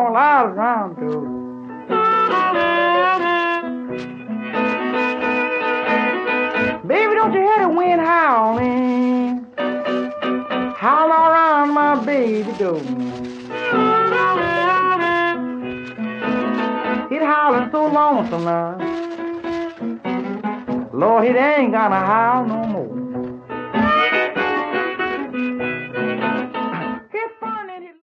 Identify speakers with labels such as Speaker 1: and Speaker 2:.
Speaker 1: all out around too. Baby, don't you hear the wind howling? Howl around my baby door. It howling so lonesome now. Lord, it ain't gonna howl no more.